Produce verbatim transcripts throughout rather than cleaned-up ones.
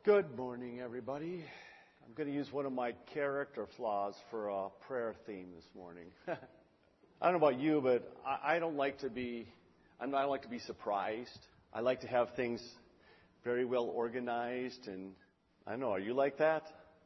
Good morning, everybody. I'm going to use one of my character flaws for a prayer theme this morning. I don't know about you, but I, I don't like to be, I don't like to be surprised. I like to have things very well organized, and I don't know, are you like that?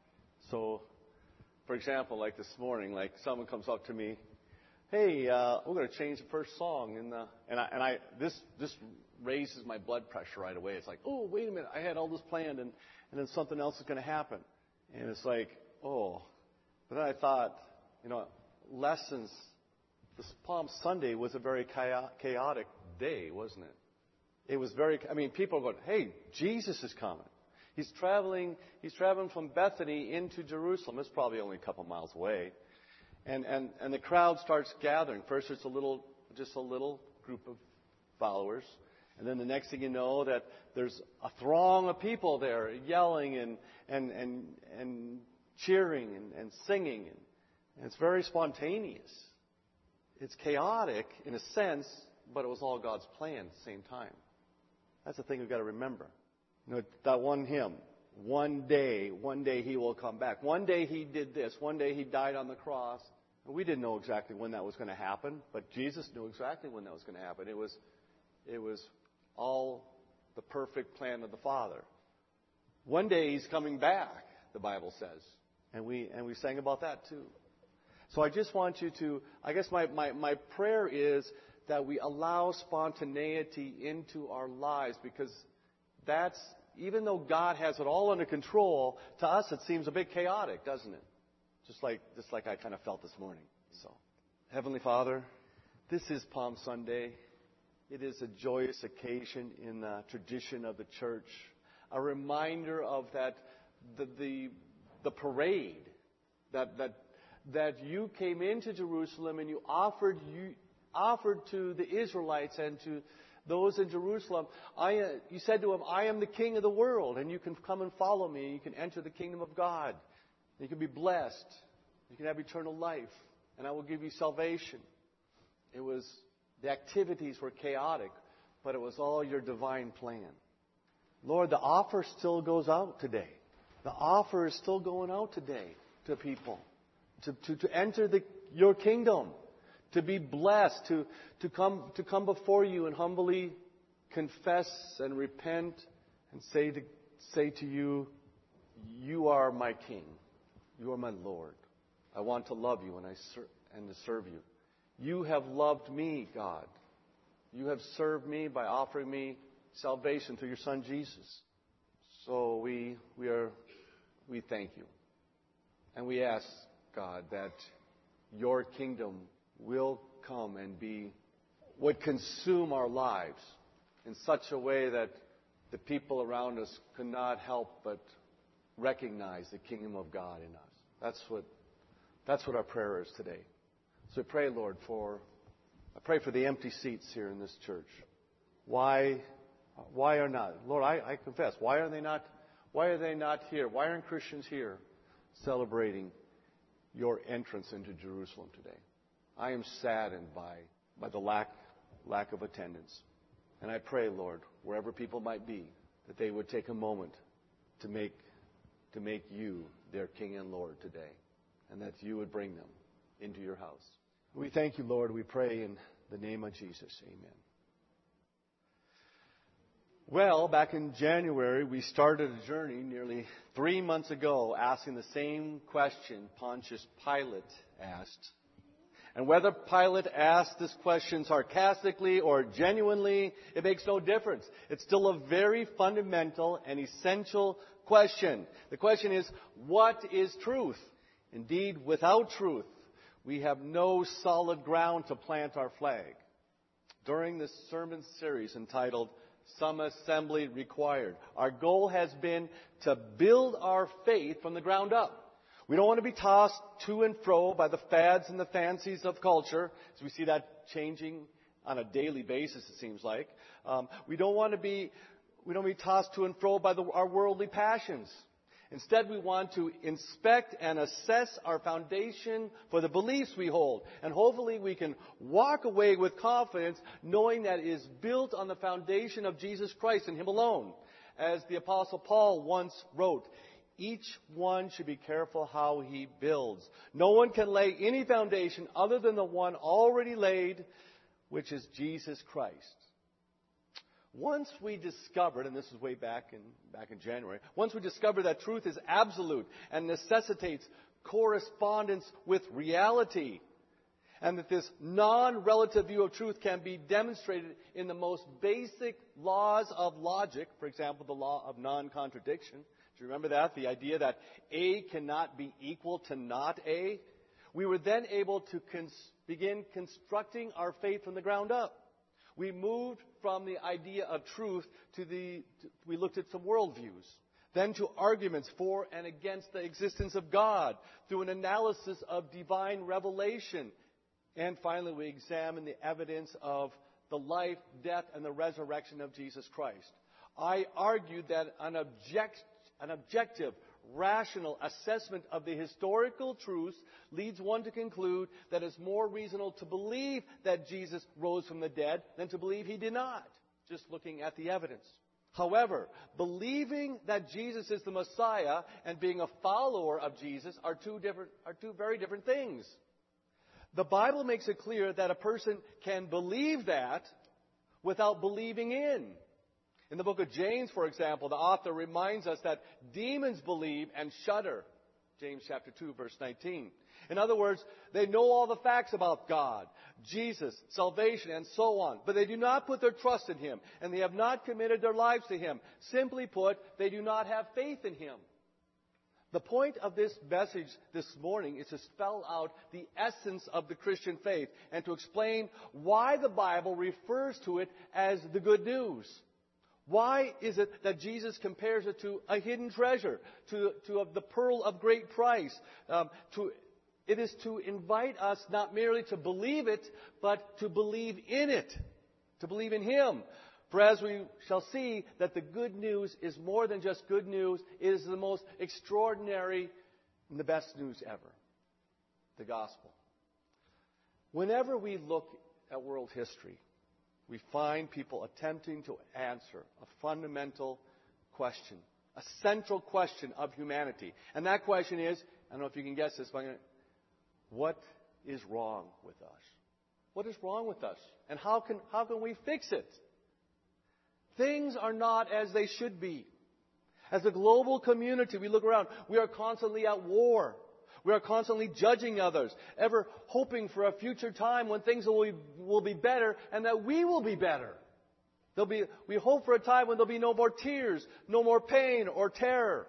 So, for example, like this morning, like someone comes up to me, hey, uh, we're going to change the first song, in the, and I, and I, this, this raises my blood pressure right away. It's like, oh, wait a minute, I had all this planned, and, and then something else is going to happen. And it's like, oh. But then I thought, you know, lessons, this Palm Sunday was a very chaotic day, wasn't it? It was very, I mean, people are going, hey, Jesus is coming. He's traveling, he's traveling from Bethany into Jerusalem. It's probably only a couple miles away. And, and, and the crowd starts gathering. First, it's a little, just a little group of followers. And then the next thing you know, that there's a throng of people there yelling and, and, and, and cheering and, and singing. And, and it's very spontaneous. It's chaotic in a sense, but it was all God's plan at the same time. That's the thing we've got to remember. You know, that one hymn, one day, one day he will come back. One day he did this. One day he died on the cross. We didn't know exactly when that was going to happen, but Jesus knew exactly when that was going to happen. It was, it was all the perfect plan of the Father. One day he's coming back, the Bible says. And we, and we sang about that too. So I just want you to, I guess my, my, my prayer is that we allow spontaneity into our lives, because that's, even though God has it all under control, to us it seems a bit chaotic, doesn't it? Just like, just like I kind of felt this morning. So, Heavenly Father, this is Palm Sunday. It is a joyous occasion in the tradition of the church. A reminder of that, the, the, the parade, that, that, that you came into Jerusalem and you offered, you offered to the Israelites and to those in Jerusalem, I, uh, you said to them, I am the King of the world, and you can come and follow me. You can enter the kingdom of God. You can be blessed. You can have eternal life, and I will give you salvation. It was, the activities were chaotic, but it was all your divine plan. Lord, the offer still goes out today. The offer is still going out today to people to, to, to enter the, your kingdom, to be blessed, to, to come, to come before you and humbly confess and repent and say to, say to you, you are my King. You are my Lord. I want to love you and, I ser- and to serve you. You have loved me, God. You have served me by offering me salvation through your Son, Jesus. So we, we, are, we thank you. And we ask, God, that your kingdom will come and be, would consume our lives in such a way that the people around us could not help but recognize the kingdom of God in us. That's what, that's what our prayer is today. So I pray, Lord, for, I pray for the empty seats here in this church. Why, why are not, Lord, I, I confess, why are they not, why are they not here? Why aren't Christians here celebrating your entrance into Jerusalem today? I am saddened by, by the lack, lack of attendance. And I pray, Lord, wherever people might be, that they would take a moment to make, to make you their King and Lord today, and that you would bring them into your house. We thank you, Lord. We pray in the name of Jesus. Amen. Well, back in January, we started a journey nearly three months ago asking the same question Pontius Pilate asked. And whether Pilate asked this question sarcastically or genuinely, it makes no difference. It's still a very fundamental and essential question. The question is, what is truth? Indeed, without truth, we have no solid ground to plant our flag. During this sermon series entitled, Some Assembly Required, our goal has been to build our faith from the ground up. We don't want to be tossed to and fro by the fads and the fancies of culture, as we see that changing on a daily basis, it seems like. Um, we don't want to be, we don't want to be tossed to and fro by the, our worldly passions. Instead, we want to inspect and assess our foundation for the beliefs we hold. And hopefully we can walk away with confidence knowing that it is built on the foundation of Jesus Christ and Him alone. As the Apostle Paul once wrote, each one should be careful how he builds. No one can lay any foundation other than the one already laid, which is Jesus Christ. Once we discovered, and this is way back in, back in January, once we discovered that truth is absolute and necessitates correspondence with reality, and that this non-relative view of truth can be demonstrated in the most basic laws of logic, for example, the law of non-contradiction. Do you remember that? The idea that A cannot be equal to not A. We were then able to cons- begin constructing our faith from the ground up. We moved from the idea of truth to the, to, we looked at some worldviews, then to arguments for and against the existence of God through an analysis of divine revelation. And finally, we examined the evidence of the life, death, and the resurrection of Jesus Christ. I argued that an, object, an objective, rational assessment of the historical truths leads one to conclude that it's more reasonable to believe that Jesus rose from the dead than to believe he did not, just looking at the evidence. However, believing that Jesus is the Messiah and being a follower of Jesus are two different, are two very different things. The Bible makes it clear that a person can believe that without believing in. In the book of James, for example, the author reminds us that demons believe and shudder. James chapter two, verse nineteen. In other words, they know all the facts about God, Jesus, salvation, and so on. But they do not put their trust in Him, and they have not committed their lives to Him. Simply put, they do not have faith in Him. The point of this message this morning is to spell out the essence of the Christian faith and to explain why the Bible refers to it as the good news. Why is it that Jesus compares it to a hidden treasure, to, to the pearl of great price? Um, to, it is to invite us not merely to believe it, but to believe in it, to believe in Him. For as we shall see, that the good news is more than just good news. It is the most extraordinary and the best news ever. The gospel. Whenever we look at world history, we find people attempting to answer a fundamental question, a central question of humanity. And that question is, I don't know if you can guess this, but I'm gonna, what is wrong with us? What is wrong with us? And how can, how can we fix it? Things are not as they should be. As a global community, we look around, we are constantly at war. We are constantly judging others, ever hoping for a future time when things will be, will be better and that we will be better. There'll be, we hope for a time when there'll be no more tears, no more pain or terror.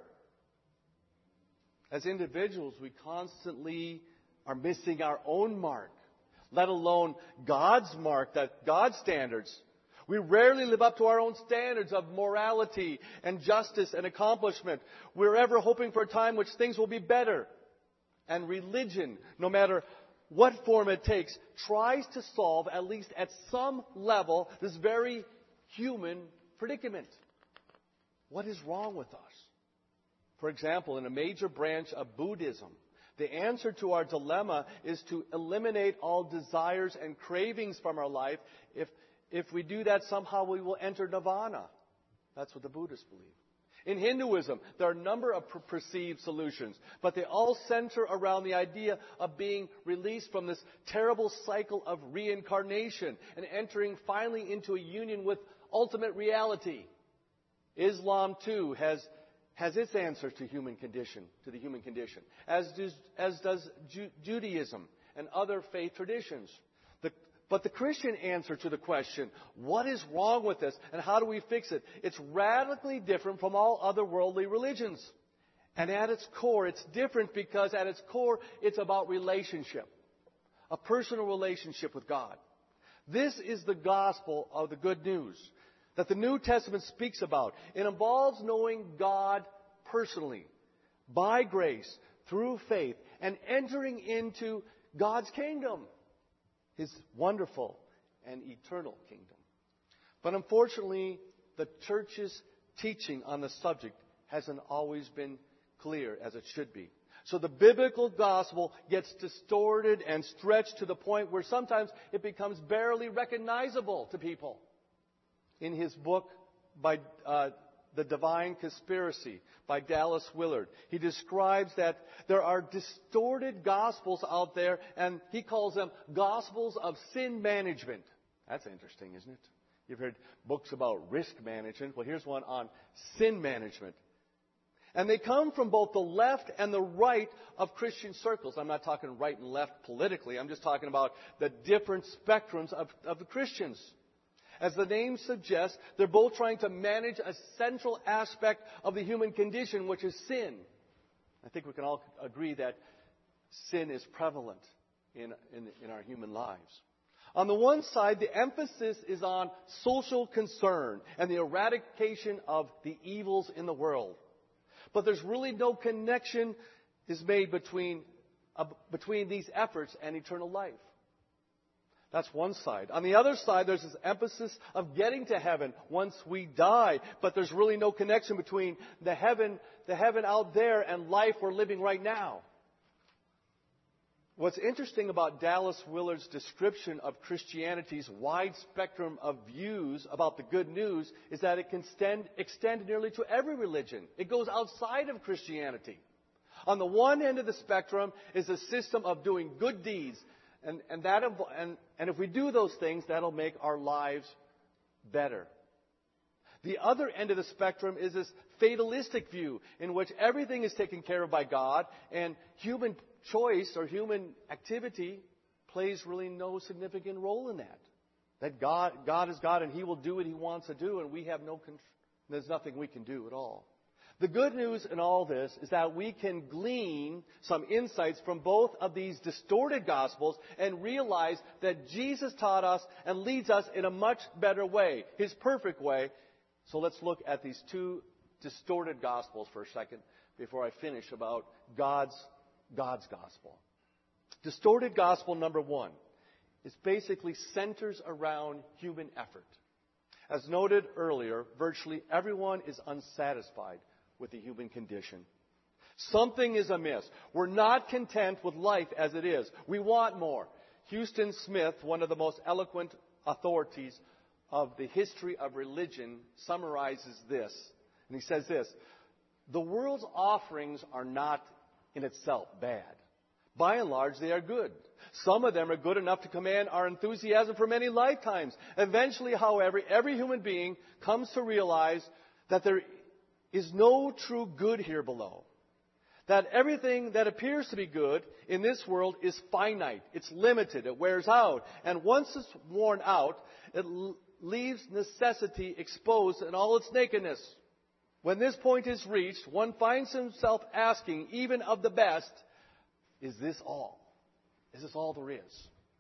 As individuals, we constantly are missing our own mark, let alone God's mark, that God's standards. We rarely live up to our own standards of morality and justice and accomplishment. We're ever hoping for a time which things will be better. And religion, no matter what form it takes, tries to solve, at least at some level, this very human predicament. What is wrong with us? For example, in a major branch of Buddhism, the answer to our dilemma is to eliminate all desires and cravings from our life. If, if we do that, somehow we will enter nirvana. That's what the Buddhists believe. In Hinduism, there are a number of per- perceived solutions, but they all center around the idea of being released from this terrible cycle of reincarnation and entering finally into a union with ultimate reality. Islam, too, has, has its answer to human condition, to the human condition, as does, as does Ju- Judaism and other faith traditions. The But the Christian answer to the question, what is wrong with this and how do we fix it? It's radically different from all other worldly religions. And at its core, it's different because at its core, it's about relationship. A personal relationship with God. This is the gospel of the good news that the New Testament speaks about. It involves knowing God personally, by grace, through faith, and entering into God's kingdom. His wonderful and eternal kingdom. But unfortunately, the church's teaching on the subject hasn't always been clear as it should be. So the biblical gospel gets distorted and stretched to the point where sometimes it becomes barely recognizable to people. In his book by uh, The Divine Conspiracy by Dallas Willard. He describes that there are distorted gospels out there, and he calls them gospels of sin management. That's interesting, isn't it? You've heard books about risk management. Well, here's one on sin management. And they come from both the left and the right of Christian circles. I'm not talking right and left politically. I'm just talking about the different spectrums of, of the Christians. As the name suggests, they're both trying to manage a central aspect of the human condition, which is sin. I think we can all agree that sin is prevalent in, in, in our human lives. On the one side, the emphasis is on social concern and the eradication of the evils in the world. But there's really no connection is made between, uh, between these efforts and eternal life. That's one side. On the other side, there's this emphasis of getting to heaven once we die. But there's really no connection between the heaven, the heaven out there and life we're living right now. What's interesting about Dallas Willard's description of Christianity's wide spectrum of views about the good news is that it can extend, extend nearly to every religion. It goes outside of Christianity. On the one end of the spectrum is a system of doing good deeds. And, and, that, and, and if we do those things, that'll make our lives better. The other end of the spectrum is this fatalistic view in which everything is taken care of by God and human choice or human activity plays really no significant role in that. That God, God is God and He will do what He wants to do and we have no control. There's nothing we can do at all. The good news in all this is that we can glean some insights from both of these distorted gospels and realize that Jesus taught us and leads us in a much better way, His perfect way. So let's look at these two distorted gospels for a second before I finish about God's, God's gospel. Distorted gospel number one is basically centers around human effort. As noted earlier, virtually everyone is unsatisfied with the human condition. Something is amiss. We're not content with life as it is. We want more. Houston Smith, one of the most eloquent authorities of the history of religion, summarizes this. And he says this: the world's offerings are not in itself bad. By and large, they are good. Some of them are good enough to command our enthusiasm for many lifetimes. Eventually, however, every human being comes to realize that there is no true good here below. That everything that appears to be good in this world is finite. It's limited. It wears out. And once it's worn out, it l- leaves necessity exposed in all its nakedness. When this point is reached, one finds himself asking, even of the best, is this all? Is this all there is?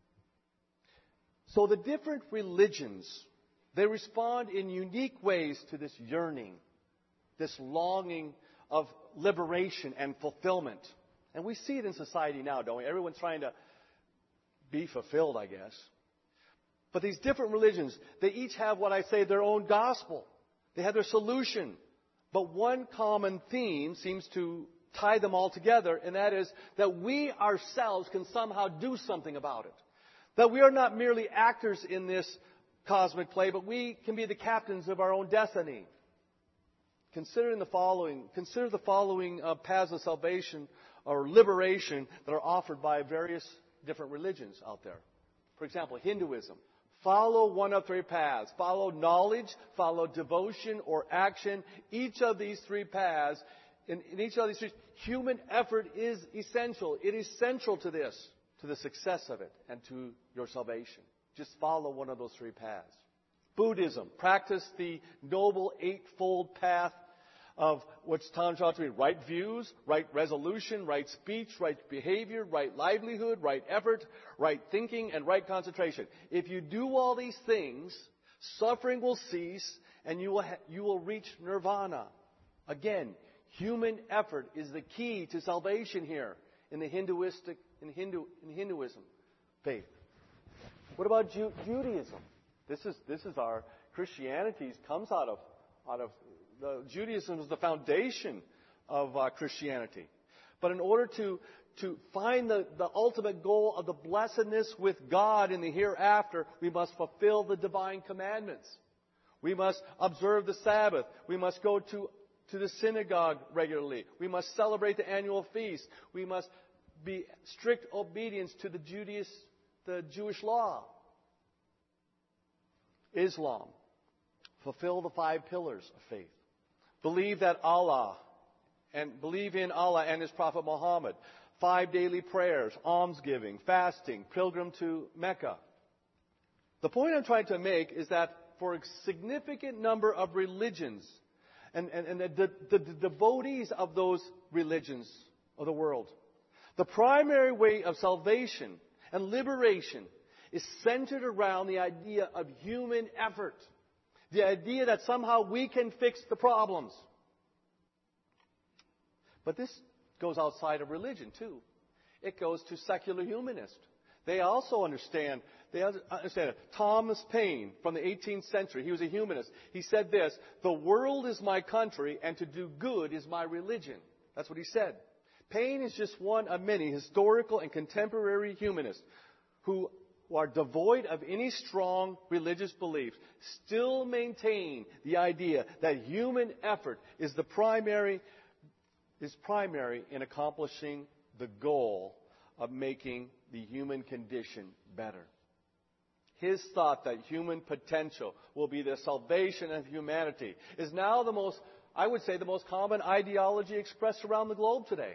So the different religions, they respond in unique ways to this yearning, this longing of liberation and fulfillment. And we see it in society now, don't we? Everyone's trying to be fulfilled, I guess. But these different religions, they each have what I say their own gospel. They have their solution. But one common theme seems to tie them all together, and that is that we ourselves can somehow do something about it. That we are not merely actors in this cosmic play, but we can be the captains of our own destiny. Consider the following, consider the following uh, paths of salvation or liberation that are offered by various different religions out there. For example, Hinduism. Follow one of three paths. Follow knowledge, follow devotion or action. Each of these three paths, in, in each of these three, human effort is essential. It is central to this, to the success of it and to your salvation. Just follow one of those three paths. Buddhism. Practice the noble eightfold path of what's turns out to be right views, right resolution, right speech, right behavior, right livelihood, right effort, right thinking, and right concentration. If you do all these things, suffering will cease and you will, ha- you will reach nirvana. Again, human effort is the key to salvation here in the Hinduistic, in Hindu, in Hinduism faith. What about Ju- Judaism? This is this is our Christianity comes out of out of the Judaism is the foundation of uh, Christianity. But in order to to find the, the ultimate goal of the blessedness with God in the hereafter, we must fulfill the divine commandments. We must observe the Sabbath. We must go to, to the synagogue regularly. We must celebrate the annual feast. We must be strict obedience to the Judaism, the Jewish law. Islam. Fulfill the five pillars of faith. Believe that Allah and believe in Allah and His Prophet Muhammad. Five daily prayers, almsgiving, fasting, pilgrim to Mecca. The point I'm trying to make is that for a significant number of religions and, and, and the, the, the devotees of those religions of the world, the primary way of salvation and liberation is centered around the idea of human effort. The idea that somehow we can fix the problems. But this goes outside of religion too. It goes to secular humanists. They also understand, they understand it. Thomas Paine from the eighteenth century, he was a humanist. He said this, "The world is my country and to do good is my religion." That's what he said. Paine is just one of many historical and contemporary humanists who are devoid of any strong religious beliefs, still maintain the idea that human effort is the primary is primary in accomplishing the goal of making the human condition better. His thought that human potential will be the salvation of humanity is now the most, I would say, the most common ideology expressed around the globe today.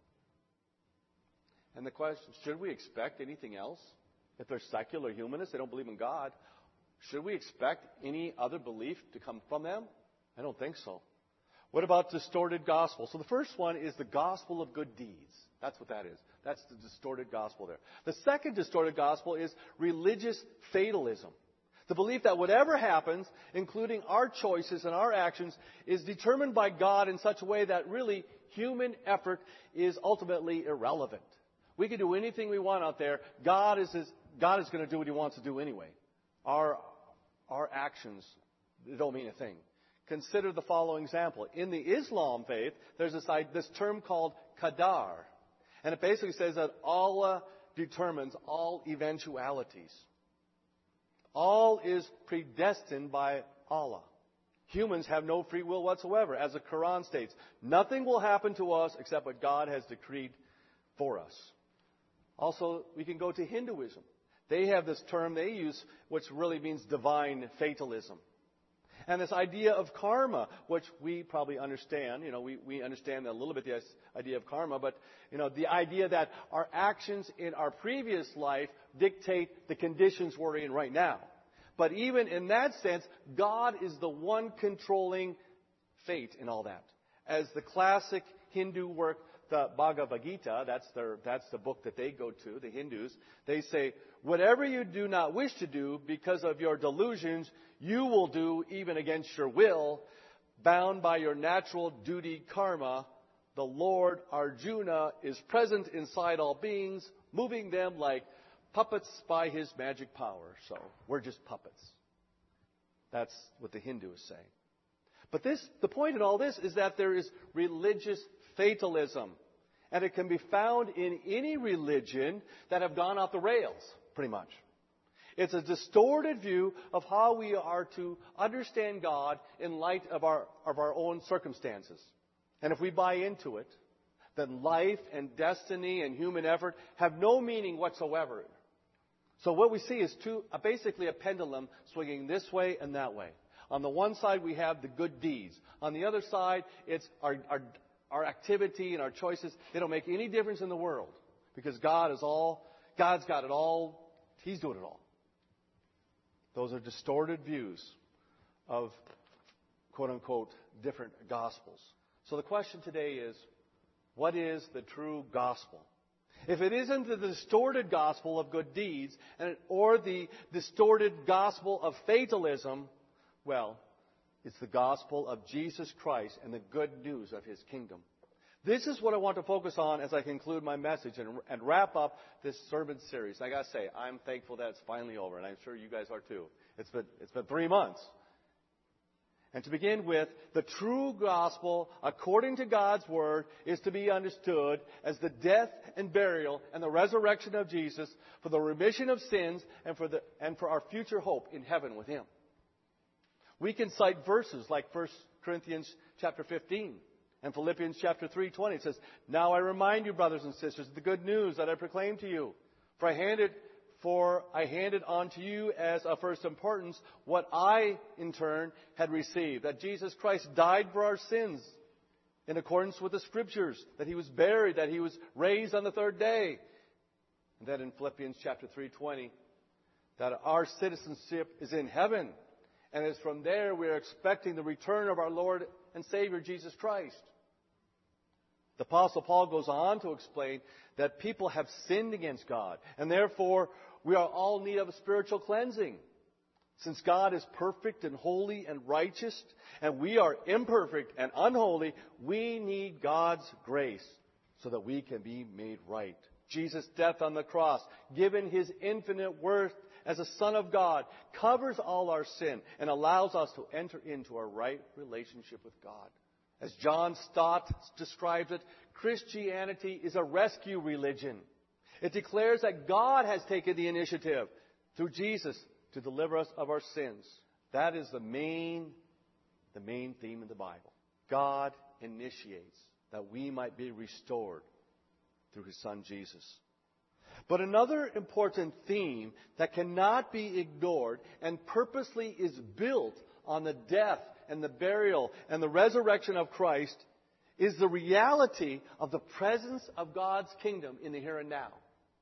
And the question, should we expect anything else? If they're secular humanists, they don't believe in God, should we expect any other belief to come from them? I don't think so. What about distorted gospel? So the first one is the gospel of good deeds. That's what that is. That's the distorted gospel there. The second distorted gospel is religious fatalism. The belief that whatever happens, including our choices and our actions, is determined by God in such a way that really human effort is ultimately irrelevant. We can do anything we want out there. God is his, God is going to do what He wants to do anyway. Our, our actions don't mean a thing. Consider the following example. In the Islam faith, there's this, this term called qadar. And it basically says that Allah determines all eventualities. All is predestined by Allah. Humans have no free will whatsoever. As the Quran states, nothing will happen to us except what God has decreed for us. Also, we can go to Hinduism. They have this term they use, which really means divine fatalism. And this idea of karma, which we probably understand, you know, we, we understand a little bit the idea of karma, but, you know, the idea that our actions in our previous life dictate the conditions we're in right now. But even in that sense, God is the one controlling fate in all that. As the classic Hindu work, the Bhagavad Gita, that's their, that's the book that they go to, the Hindus, they say, whatever you do not wish to do because of your delusions, you will do even against your will, bound by your natural duty karma. The Lord Arjuna is present inside all beings, moving them like puppets by His magic power. So we're just puppets. That's what the Hindu is saying. But this, the point in all this is that there is religious fatalism. And it can be found in any religion that have gone off the rails, pretty much. It's a distorted view of how we are to understand God in light of our, of our own circumstances. And if we buy into it, then life and destiny and human effort have no meaning whatsoever. So what we see is two, uh, basically a pendulum swinging this way and that way. On the one side, we have the good deeds. On the other side, it's our, our, our activity and our choices. They don't make any difference in the world because God is all, God's got it all. He's doing it all. Those are distorted views of, quote-unquote, different gospels. So the question today is, what is the true gospel? If it isn't the distorted gospel of good deeds and or the distorted gospel of fatalism, well, it's the gospel of Jesus Christ and the good news of His kingdom. This is what I want to focus on as I conclude my message and, and wrap up this sermon series. I got to say, I'm thankful that it's finally over, and I'm sure you guys are too. It's been, it's been three months. And to begin with, the true gospel, according to God's Word, is to be understood as the death and burial and the resurrection of Jesus for the remission of sins and for, the, and for our future hope in heaven with Him. We can cite verses like First Corinthians chapter fifteen and Philippians chapter three twenty. It says, "Now I remind you, brothers and sisters, of the good news that I proclaimed to you. For I handed, for I handed on to you as of first importance what I, in turn, had received, that Jesus Christ died for our sins in accordance with the Scriptures, that He was buried, that He was raised on the third day." And then in Philippians chapter three twenty, that our citizenship is in heaven. And it's from there we are expecting the return of our Lord and Savior, Jesus Christ. The Apostle Paul goes on to explain that people have sinned against God, and therefore we are all in need of a spiritual cleansing. Since God is perfect and holy and righteous, and we are imperfect and unholy, we need God's grace so that we can be made right. Jesus' death on the cross, given His infinite worth as a Son of God, covers all our sin and allows us to enter into a right relationship with God. As John Stott describes it, Christianity is a rescue religion. It declares that God has taken the initiative through Jesus to deliver us of our sins. That is the main, the main theme in the Bible. God initiates that we might be restored through His Son Jesus. But another important theme that cannot be ignored and purposely is built on the death and the burial and the resurrection of Christ is the reality of the presence of God's kingdom in the here and now.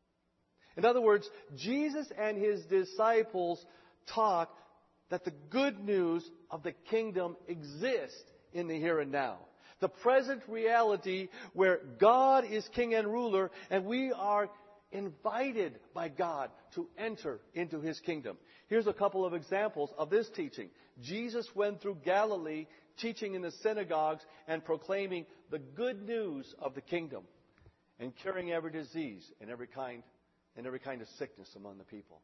In other words, Jesus and His disciples taught that the good news of the kingdom exists in the here and now. The present reality where God is king and ruler, and we are invited by God to enter into His kingdom. Here's a couple of examples of this teaching. Jesus went through Galilee teaching in the synagogues and proclaiming the good news of the kingdom and curing every disease and every kind and every kind of sickness among the people.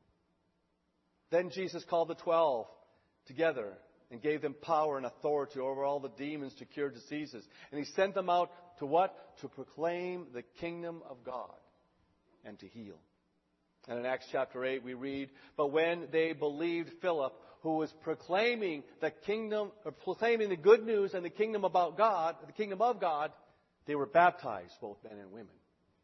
Then Jesus called the twelve together and gave them power and authority over all the demons to cure diseases. And He sent them out to what? To proclaim the kingdom of God and to heal. And in Acts chapter eight we read, "But when they believed Philip, who was proclaiming the kingdom, or proclaiming the good news and the kingdom about God, the kingdom of God, they were baptized, both men and women."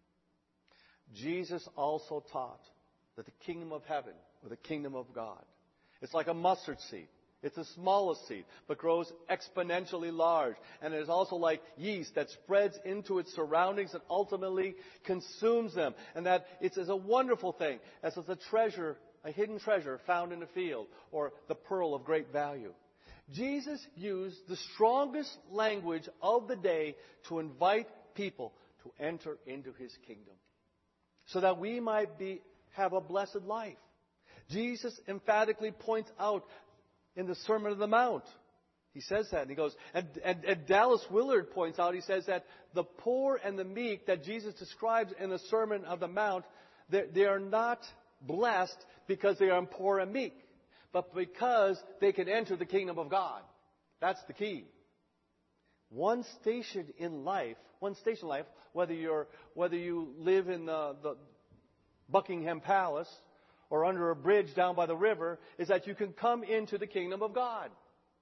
Jesus also taught that the kingdom of heaven, or the kingdom of God, it's like a mustard seed. It's the smallest seed, but grows exponentially large. And it is also like yeast that spreads into its surroundings and ultimately consumes them. And that it's as a wonderful thing as it's a treasure, a hidden treasure found in a field, or the pearl of great value. Jesus used the strongest language of the day to invite people to enter into His kingdom, so that we might be have a blessed life. Jesus emphatically points out in the Sermon on the Mount, He says that, and he goes, and, and, and Dallas Willard points out, he says that the poor and the meek that Jesus describes in the Sermon on the Mount, they, they are not blessed because they are poor and meek, but because they can enter the kingdom of God. That's the key. One station in life, one station in life, whether you're whether you live in the, the Buckingham Palace or under a bridge down by the river, is that you can come into the kingdom of God.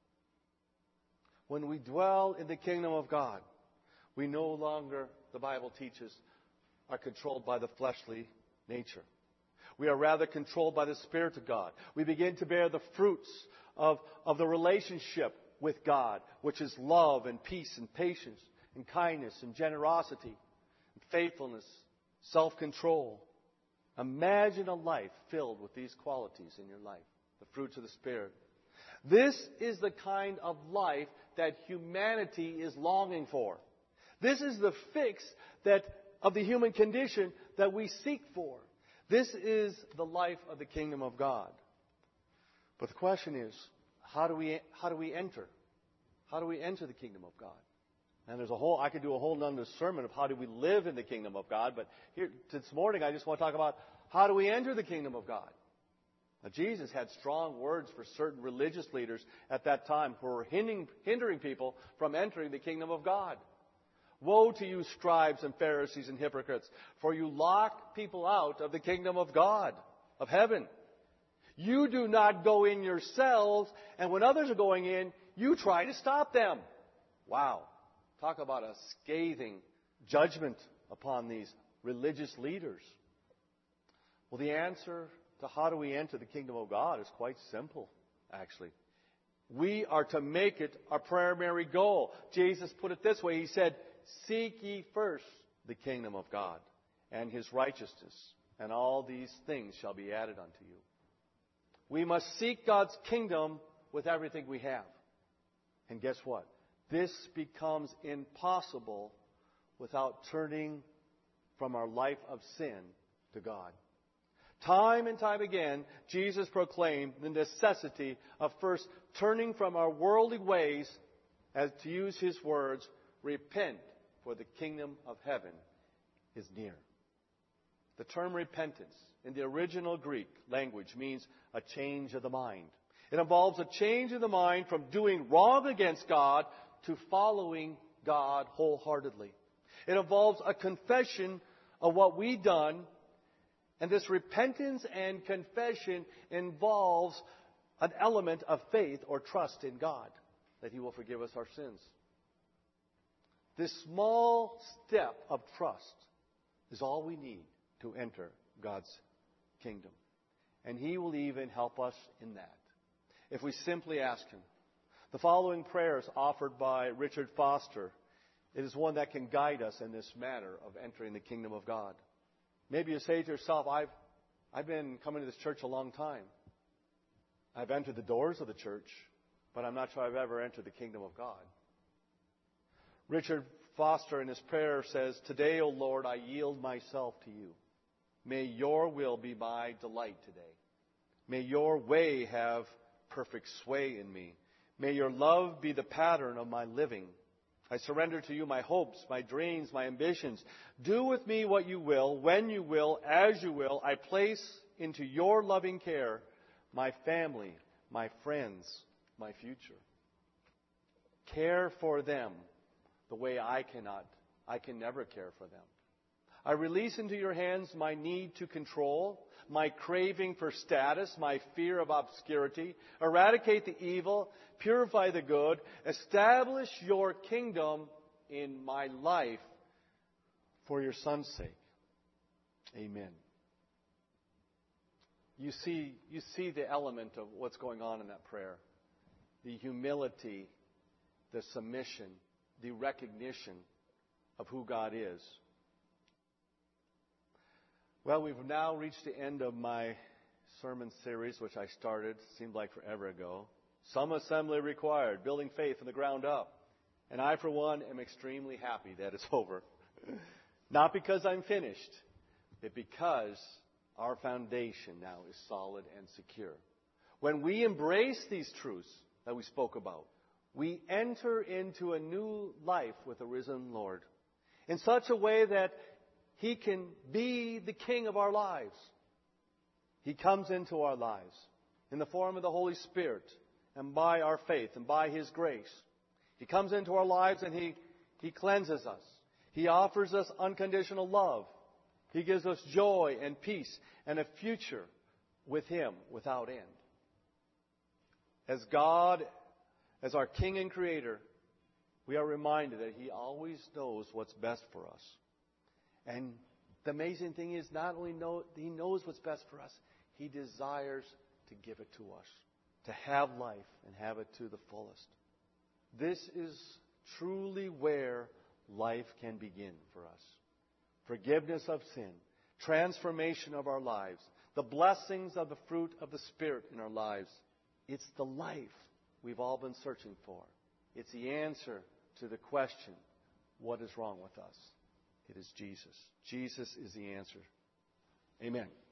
When we dwell in the kingdom of God, we no longer, the Bible teaches, are controlled by the fleshly nature. We are rather controlled by the Spirit of God. We begin to bear the fruits of, of the relationship with God, which is love and peace and patience and kindness and generosity and faithfulness, self-control. Imagine a life filled with these qualities in your life, the fruits of the Spirit. This is the kind of life that humanity is longing for. This is the fix that of the human condition that we seek for. This is the life of the kingdom of God. But the question is, how do we how do we enter? How do we enter the kingdom of God? And there's a whole I could do a whole nother sermon of how do we live in the kingdom of God, but here this morning I just want to talk about how do we enter the kingdom of God. Now, Jesus had strong words for certain religious leaders at that time who were hindering, hindering people from entering the kingdom of God. Woe to you, scribes and Pharisees and hypocrites, for you lock people out of the kingdom of God, of heaven. You do not go in yourselves, and when others are going in, you try to stop them. Wow. Talk about a scathing judgment upon these religious leaders. Well, the answer to how do we enter the kingdom of God is quite simple, actually. We are to make it our primary goal. Jesus put it this way. He said, "Seek ye first the kingdom of God and His righteousness, and all these things shall be added unto you." We must seek God's kingdom with everything we have. And guess what? This becomes impossible without turning from our life of sin to God. Time and time again, Jesus proclaimed the necessity of first turning from our worldly ways, as to use His words, "Repent, for the kingdom of heaven is near." The term repentance in the original Greek language means a change of the mind. It involves a change of the mind from doing wrong against God to following God wholeheartedly. It involves a confession of what we've done. And this repentance and confession involves an element of faith or trust in God that He will forgive us our sins. This small step of trust is all we need to enter God's kingdom. And He will even help us in that if we simply ask Him. The following prayers offered by Richard Foster, it is one that can guide us in this matter of entering the kingdom of God. Maybe you say to yourself, I've, I've been coming to this church a long time. I've entered the doors of the church, but I'm not sure I've ever entered the kingdom of God. Richard Foster in his prayer says, "Today, O Lord, I yield myself to you. May your will be my delight today. May your way have perfect sway in me. May your love be the pattern of my living. I surrender to you my hopes, my dreams, my ambitions. Do with me what you will, when you will, as you will. I place into your loving care my family, my friends, my future. Care for them the way I cannot, I can never care for them. I release into your hands my need to control, my craving for status, my fear of obscurity. Eradicate the evil, purify the good, establish your kingdom in my life for your Son's sake. Amen." You see, you see the element of what's going on in that prayer. The humility, the submission, the recognition of who God is. Well, we've now reached the end of my sermon series, which I started, seemed like forever ago. Some assembly required, building faith from the ground up. And I, for one, am extremely happy that it's over. Not because I'm finished, but because our foundation now is solid and secure. When we embrace these truths that we spoke about, we enter into a new life with the risen Lord in such a way that He can be the King of our lives. He comes into our lives in the form of the Holy Spirit and by our faith and by His grace. He comes into our lives and He, He cleanses us. He offers us unconditional love. He gives us joy and peace and a future with Him without end. As God, as our King and Creator, we are reminded that He always knows what's best for us. And the amazing thing is, not only know, He knows what's best for us, He desires to give it to us, to have life and have it to the fullest. This is truly where life can begin for us. Forgiveness of sin, transformation of our lives, the blessings of the fruit of the Spirit in our lives. It's the life we've all been searching for. It's the answer to the question, what is wrong with us? It is Jesus. Jesus is the answer. Amen.